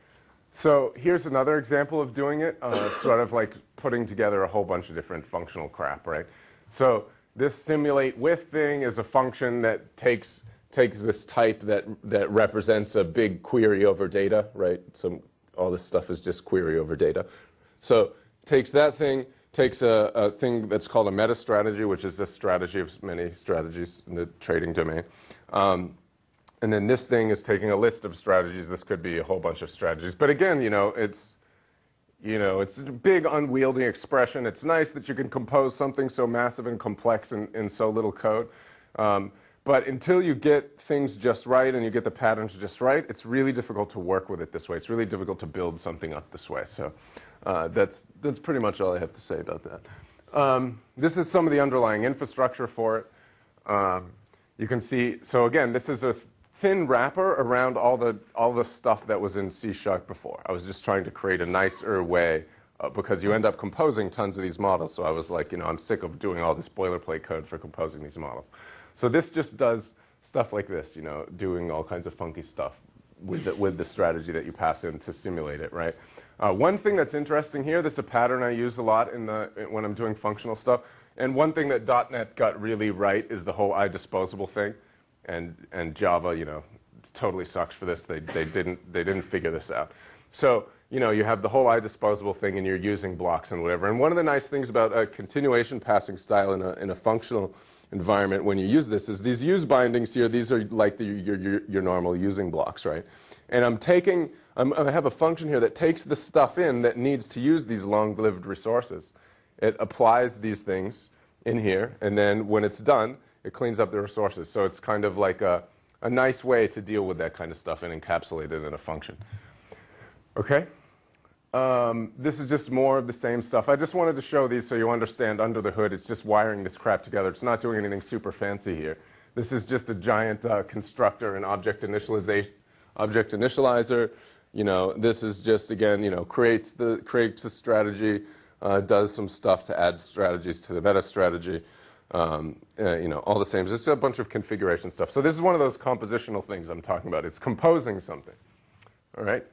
So here's another example of doing it, uh, sort of like putting together a whole bunch of different functional crap, right? So this simulate with thing is a function that takes, takes this type that, that represents a big query over data, right? So all this stuff is just query over data. So takes that thing, takes a, a thing that's called a meta strategy, which is this strategy of many strategies in the trading domain. Um, and then this thing is taking a list of strategies. This could be a whole bunch of strategies. But again, you know, it's, you know, it's a big unwieldy expression. It's nice that you can compose something so massive and complex in, in so little code. Um, but until you get things just right and you get the patterns just right, it's really difficult to work with it this way. It's really difficult to build something up this way. So uh, that's, that's pretty much all I have to say about that. Um, this is some of the underlying infrastructure for it. Um, you can see, so again, this is a thin wrapper around all the, all the stuff that was in C Sharp before. I was just trying to create a nicer way uh, because you end up composing tons of these models. So I was like, you know, I'm sick of doing all this boilerplate code for composing these models. So this just does stuff like this, you know, doing all kinds of funky stuff with the, with the strategy that you pass in to simulate it, right? Uh, one thing that's interesting here, this is a pattern I use a lot in the, when I'm doing functional stuff. And one thing that dot net got really right is the whole iDisposable thing. And, and Java, you know, totally sucks for this. They, they, didn't, they didn't figure this out. So, you know, you have the whole iDisposable thing, and you're using blocks and whatever. And one of the nice things about a continuation passing style in a, in a functional environment when you use this is these use bindings here. These are like the, your, your, your normal using blocks, right? And I'm taking, I'm, I have a function here that takes the stuff in that needs to use these long-lived resources. It applies these things in here, and then when it's done, it cleans up the resources. So it's kind of like a, a nice way to deal with that kind of stuff and encapsulate it in a function. Okay? Um, this is just more of the same stuff. I just wanted to show these so you understand under the hood. It's just wiring this crap together. It's not doing anything super fancy here. This is just a giant uh, constructor and object initialization, object initializer. You know, this is just, again, you know, creates the, creates a strategy, uh, does some stuff to add strategies to the meta strategy. Um, uh, you know, all the same. It's a bunch of configuration stuff. So this is one of those compositional things I'm talking about. It's composing something. All right?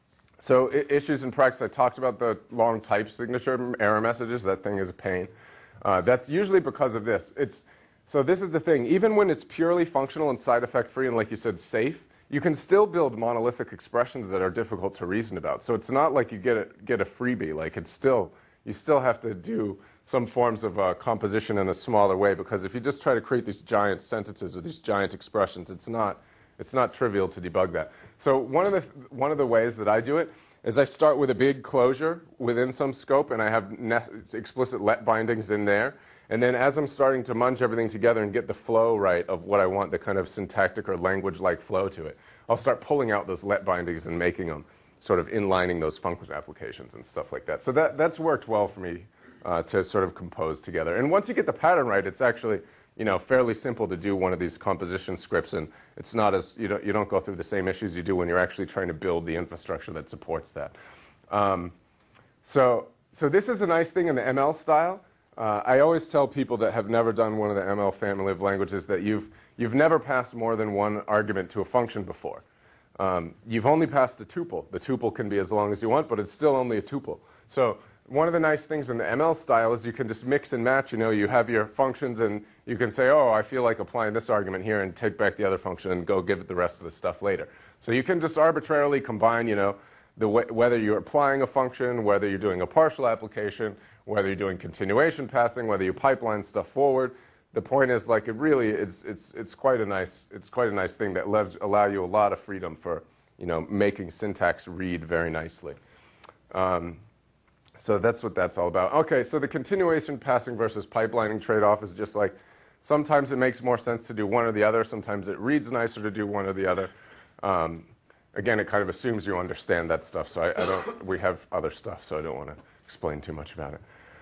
So I issues in practice, I talked about the long type signature error messages. That thing is a pain. Uh, that's usually because of this. It's, so this is the thing. Even when it's purely functional and side effect free and, like you said, safe, you can still build monolithic expressions that are difficult to reason about. So it's not like you get a, get a freebie. Like it's still, you still have to do some forms of uh, composition in a smaller way, because if you just try to create these giant sentences or these giant expressions, it's not, it's not trivial to debug that. So one of the, one of the ways that I do it is I start with a big closure within some scope, and I have explicit let bindings in there. And then as I'm starting to munch everything together and get the flow right of what I want, the kind of syntactic or language-like flow to it, I'll start pulling out those let bindings and making them sort of inlining those function applications and stuff like that. So that, that's worked well for me. Uh, to sort of compose together. And once you get the pattern right, it's actually, you know, fairly simple to do one of these composition scripts, and it's not as, you don't, you don't go through the same issues you do when you're actually trying to build the infrastructure that supports that. Um, so, so this is a nice thing in the M L style. Uh, I always tell people that have never done one of the M L family of languages that you've, you've never passed more than one argument to a function before. Um, you've only passed a tuple. The tuple can be as long as you want, but it's still only a tuple. So one of the nice things in the M L style is you can just mix and match. You know, you have your functions, and you can say, oh, I feel like applying this argument here, and take back the other function and go give it the rest of the stuff later. So you can just arbitrarily combine, you know, the w whether you're applying a function, whether you're doing a partial application, whether you're doing continuation passing, whether you pipeline stuff forward. The point is, like, it really, it's, it's, it's, quite, a nice, it's quite a nice thing that allows allow you a lot of freedom for, you know, making syntax read very nicely. Um, So that's what that's all about. Okay, so the continuation passing versus pipelining trade-off is just like, sometimes it makes more sense to do one or the other. Sometimes it reads nicer to do one or the other. Um, again, it kind of assumes you understand that stuff. So I, I don't. We have other stuff, so I don't want to explain too much about it.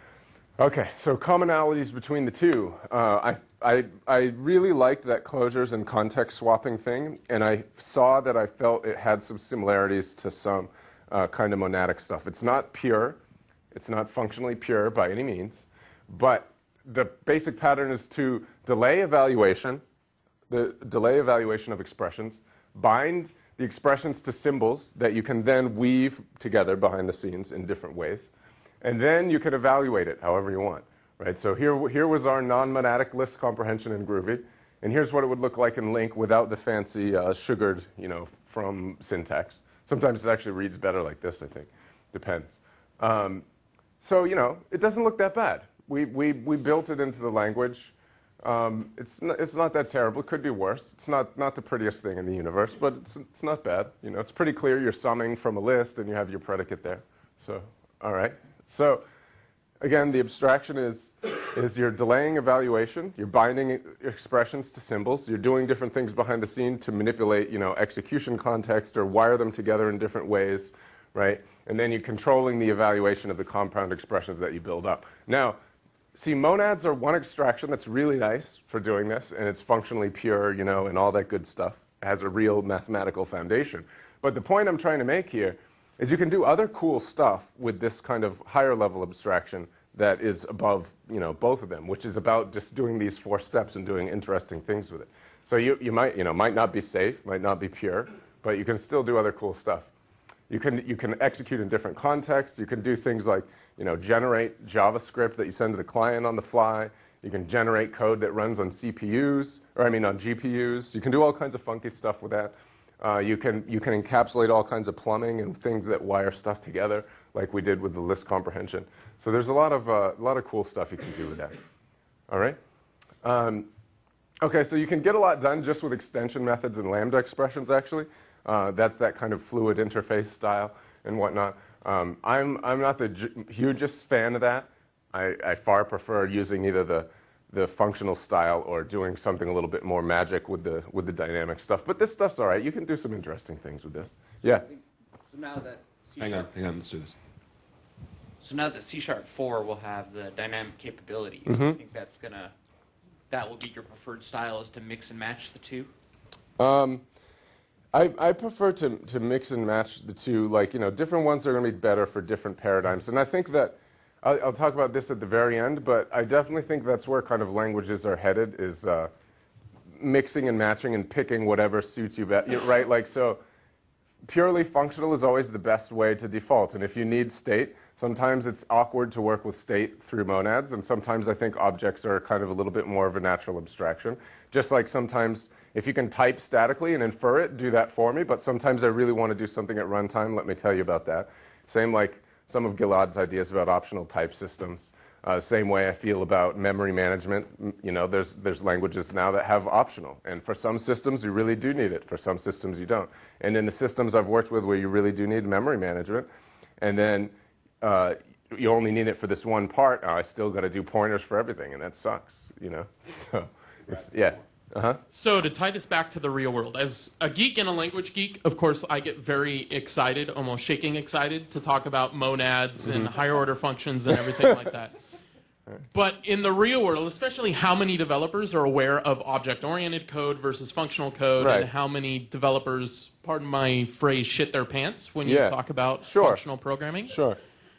Okay, so commonalities between the two. Uh, I, I, I really liked that closures and context swapping thing, and I saw that I felt it had some similarities to some uh, kind of monadic stuff. It's not pure. It's not functionally pure by any means, but the basic pattern is to delay evaluation, the delay evaluation of expressions, bind the expressions to symbols that you can then weave together behind the scenes in different ways, and then you can evaluate it however you want, right? So here, here was our non-monadic list comprehension in Groovy, and here's what it would look like in LINQ without the fancy uh, sugared, you know, from syntax. Sometimes it actually reads better like this, I think. Depends. Um, So, you know, it doesn't look that bad. We, we, we built it into the language. Um, it's, n it's not that terrible. It could be worse. It's not, not the prettiest thing in the universe, but it's, it's not bad. You know, it's pretty clear you're summing from a list and you have your predicate there. So, all right. So, again, the abstraction is, is you're delaying evaluation. You're binding expressions to symbols. You're doing different things behind the scene to manipulate, you know, execution context or wire them together in different ways, right? And then you're controlling the evaluation of the compound expressions that you build up. Now, see, monads are one extraction that's really nice for doing this, and it's functionally pure, you know, and all that good stuff. It has a real mathematical foundation. But the point I'm trying to make here is you can do other cool stuff with this kind of higher level abstraction that is above, you know, both of them, which is about just doing these four steps and doing interesting things with it. So you, you might, you know, might not be safe, might not be pure, but you can still do other cool stuff. You can, you can execute in different contexts. You can do things like, you know, generate JavaScript that you send to the client on the fly. You can generate code that runs on C P Us, or I mean on G P Us. You can do all kinds of funky stuff with that. Uh, you can, you can encapsulate all kinds of plumbing and things that wire stuff together, like we did with the list comprehension. So there's a lot of, uh, a lot of cool stuff you can do with that. All right? Um, okay, so you can get a lot done just with extension methods and lambda expressions, actually. Uh, that's that kind of fluid interface style and whatnot. Um, I'm, I'm not the j hugest fan of that. I, I far prefer using either the, the functional style or doing something a little bit more magic with the, with the dynamic stuff. But this stuff's all right. You can do some interesting things with this. Yeah? So now that C Hang on, hang on, let's do this. So now that C Sharp four will have the dynamic capabilities, Mm-hmm. I think that's gonna, that will be your preferred style, is to mix and match the two? Um, I, I prefer to, to mix and match the two. Like, you know, different ones are going to be better for different paradigms. And I think that, I'll, I'll talk about this at the very end, but I definitely think that's where kind of languages are headed, is uh, mixing and matching and picking whatever suits you best, right? Like, so purely functional is always the best way to default. And if you need state, sometimes it's awkward to work with state through monads, and sometimes I think objects are kind of a little bit more of a natural abstraction. Just like sometimes if you can type statically and infer it, do that for me, but sometimes I really want to do something at runtime. Let me tell you about that. Same like some of Gilad's ideas about optional type systems. Uh, same way I feel about memory management. You know, there's, there's languages now that have optional. And for some systems, you really do need it. For some systems, you don't. And in the systems I've worked with where you really do need memory management, and then uh, you only need it for this one part, oh, I still got to do pointers for everything, and that sucks, you know. So, it's, yeah. Uh-huh. So to tie this back to the real world, as a geek and a language geek, of course, I get very excited, almost shaking excited, to talk about monads mm-hmm. and higher order functions and everything like that. But in the real world, especially how many developers are aware of object-oriented code versus functional code, right. and how many developers, pardon my phrase, shit their pants when yeah. you talk about sure. functional programming? Sure.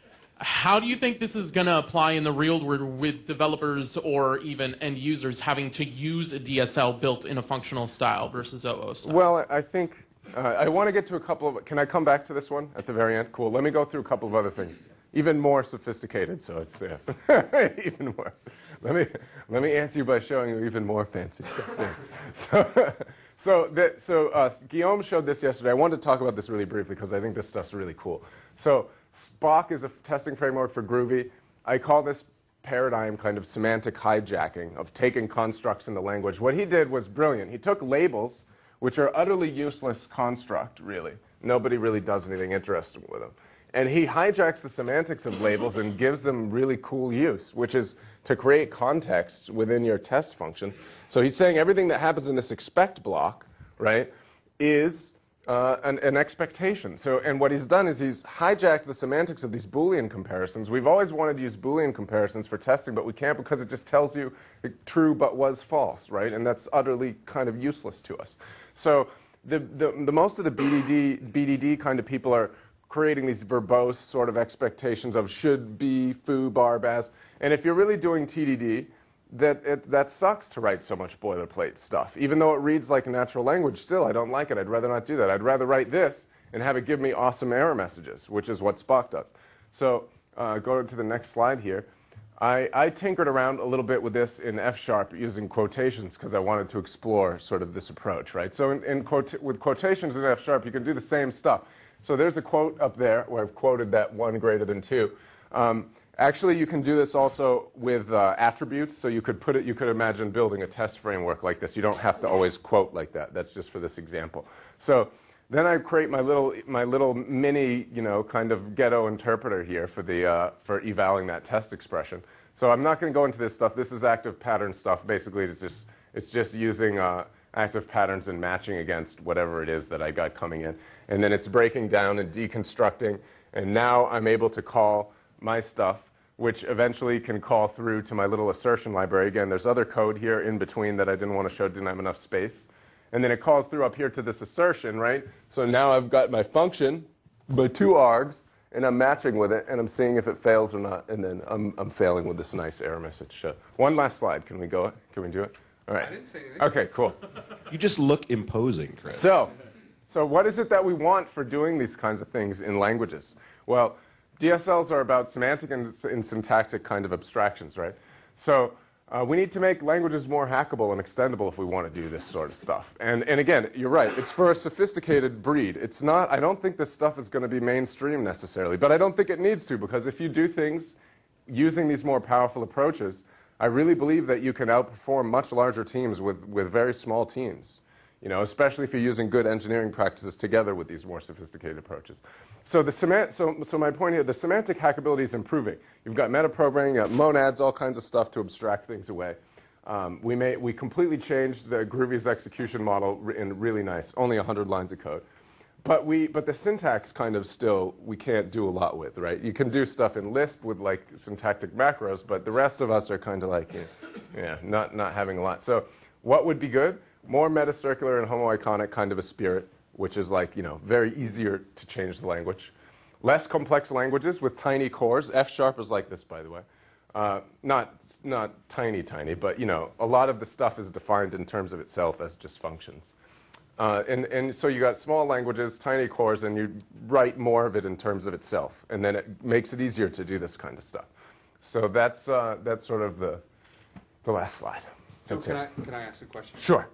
How do you think this is going to apply in the real world with developers or even end users having to use a D S L built in a functional style versus O O style? Well, I think uh, I want to get to a couple of... Can I come back to this one at the very end? Cool. Let me go through a couple of other things. Even more sophisticated, so it's yeah. even more. Let me let me answer you by showing you even more fancy stuff. Yeah. So, so, that, so uh, Guillaume showed this yesterday. I wanted to talk about this really briefly because I think this stuff's really cool. So Spock is a testing framework for Groovy. I call this paradigm kind of semantic hijacking of taking constructs in the language. What he did was brilliant. He took labels, which are utterly useless construct, really. Nobody really does anything interesting with them. And he hijacks the semantics of labels and gives them really cool use, which is to create context within your test functions. So he's saying everything that happens in this expect block, right, is uh, an, an expectation. So, and what he's done is he's hijacked the semantics of these Boolean comparisons. We've always wanted to use Boolean comparisons for testing, but we can't because it just tells you true but was false, right? And that's utterly kind of useless to us. So the, the, the most of the B D D, B D D kind of people are creating these verbose sort of expectations of should, be, foo, bar, baz. And if you're really doing T D D, that, it, that sucks to write so much boilerplate stuff. Even though it reads like a natural language, still, I don't like it. I'd rather not do that. I'd rather write this and have it give me awesome error messages, which is what Spock does. So uh, go to the next slide here. I, I tinkered around a little bit with this in F sharp using quotations because I wanted to explore sort of this approach, right? So in, in quote, with quotations in F sharp, you can do the same stuff. So there's a quote up there where I've quoted that one greater than two. Um, actually, you can do this also with uh, attributes. So you could put it, you could imagine building a test framework like this. You don't have to always quote like that. That's just for this example. So then I create my little, my little mini, you know, kind of ghetto interpreter here for the, uh, for evaluating that test expression. So I'm not going to go into this stuff. This is active pattern stuff. Basically, it's just, it's just using uh, active patterns and matching against whatever it is that I got coming in. And then it's breaking down and deconstructing. And now I'm able to call my stuff, which eventually can call through to my little assertion library. Again, there's other code here in between that I didn't want to show, didn't have enough space. And then it calls through up here to this assertion, right? So now I've got my function, my two args, and I'm matching with it, and I'm seeing if it fails or not. And then I'm, I'm failing with this nice error message. So one last slide. Can we go it? Can we do it? All right. I didn't say anything. Okay, cool. You just look imposing, Chris. So, so what is it that we want for doing these kinds of things in languages? Well, D S Ls are about semantic and, and syntactic kind of abstractions, right? So uh, we need to make languages more hackable and extendable if we want to do this sort of stuff. And, and again, you're right. It's for a sophisticated breed. It's not, I don't think this stuff is going to be mainstream necessarily, but I don't think it needs to, because if you do things using these more powerful approaches, I really believe that you can outperform much larger teams with, with very small teams, you know, especially if you're using good engineering practices together with these more sophisticated approaches. So, the semant so, so my point here, the semantic hackability is improving. You've got metaprogramming, you've got monads, all kinds of stuff to abstract things away. Um, we, may, we completely changed the Groovy's execution model in really nice, only one hundred lines of code. But, we, but the syntax kind of still, we can't do a lot with, right? You can do stuff in Lisp with like syntactic macros, but the rest of us are kind of like, you know, yeah, not, not having a lot. So what would be good? More metacircular and homoiconic kind of a spirit, which is like, you know, very easier to change the language. Less complex languages with tiny cores. F sharp is like this, by the way. Uh, not, not tiny, tiny, but, you know, a lot of the stuff is defined in terms of itself as just functions. Uh, and, and so you got small languages, tiny cores, and you write more of it in terms of itself. And then it makes it easier to do this kind of stuff. So that's, uh, that's sort of the, the last slide. So That's can it. I, can I ask a question? Sure.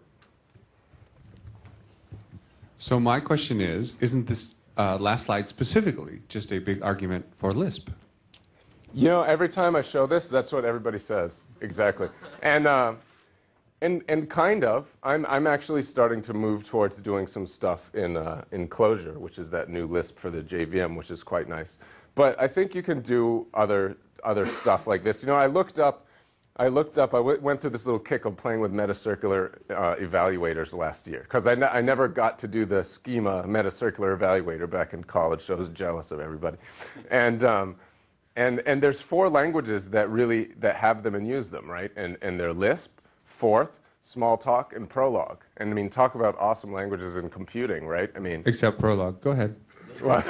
So my question is, isn't this uh, last slide specifically just a big argument for Lisp? You know, every time I show this, that's what everybody says. Exactly. And, uh, and, and kind of, I'm, I'm actually starting to move towards doing some stuff in, uh, in Clojure, which is that new Lisp for the J V M, which is quite nice. But I think you can do other, other stuff like this. You know, I looked up, I looked up, I w went through this little kick of playing with metacircular uh, evaluators last year, because I, I never got to do the schema metacircular evaluator back in college, so I was jealous of everybody. And, um, and, and there's four languages that really, that have them and use them, right? And, and they're Lisp, Forth, Smalltalk, and Prolog. And I mean, talk about awesome languages in computing, right? I mean, Except Prolog. Go ahead. well,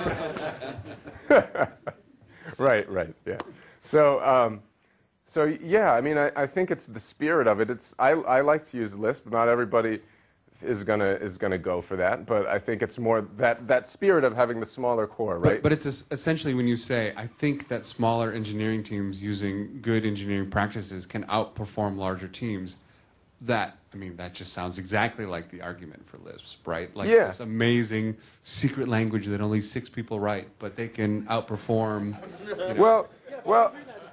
right, right, yeah. So, um, So yeah, I mean, I, I think it's the spirit of it. It's I, I like to use Lisp. Not everybody is gonna is gonna go for that, but I think it's more that that spirit of having the smaller core, right? But, but it's es essentially when you say, I think that smaller engineering teams using good engineering practices can outperform larger teams. That I mean, that just sounds exactly like the argument for Lisp, right? Like yeah. this amazing secret language that only six people write, but they can outperform. You know. Well, well.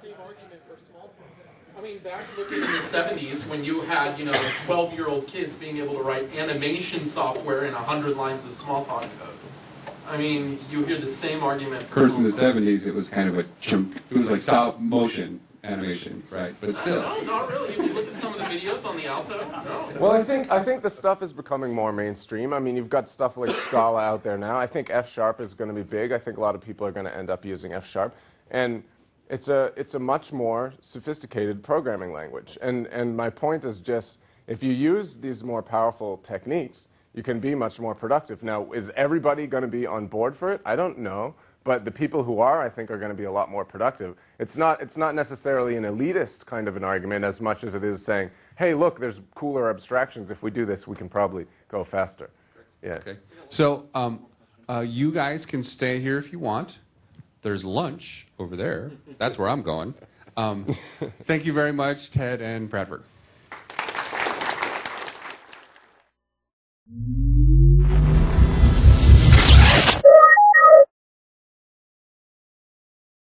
I mean, back looking in the seventies, when you had, you know, twelve-year-old kids being able to write animation software in one hundred lines of Smalltalk code. I mean, you hear the same argument. Of course, in the seventies, it was kind of a chunk. It was like stop motion animation, right? But still. No, not really. If you look at some of the videos on the Alto, no. Well, I think I think the stuff is becoming more mainstream. I mean, you've got stuff like Scala out there now. I think F Sharp is going to be big. I think a lot of people are going to end up using F Sharp, and it's a it's a much more sophisticated programming language. And and my point is just if you use these more powerful techniques, you can be much more productive. Now, is everybody going to be on board for it? I don't know. But the people who are, I think, are going to be a lot more productive. It's not, it's not necessarily an elitist kind of an argument as much as it is saying, hey, look, there's cooler abstractions. If we do this, we can probably go faster. Yeah. Okay. So um, uh, you guys can stay here if you want. There's lunch over there. That's where I'm going. Um, thank you very much, Ted and Bradford.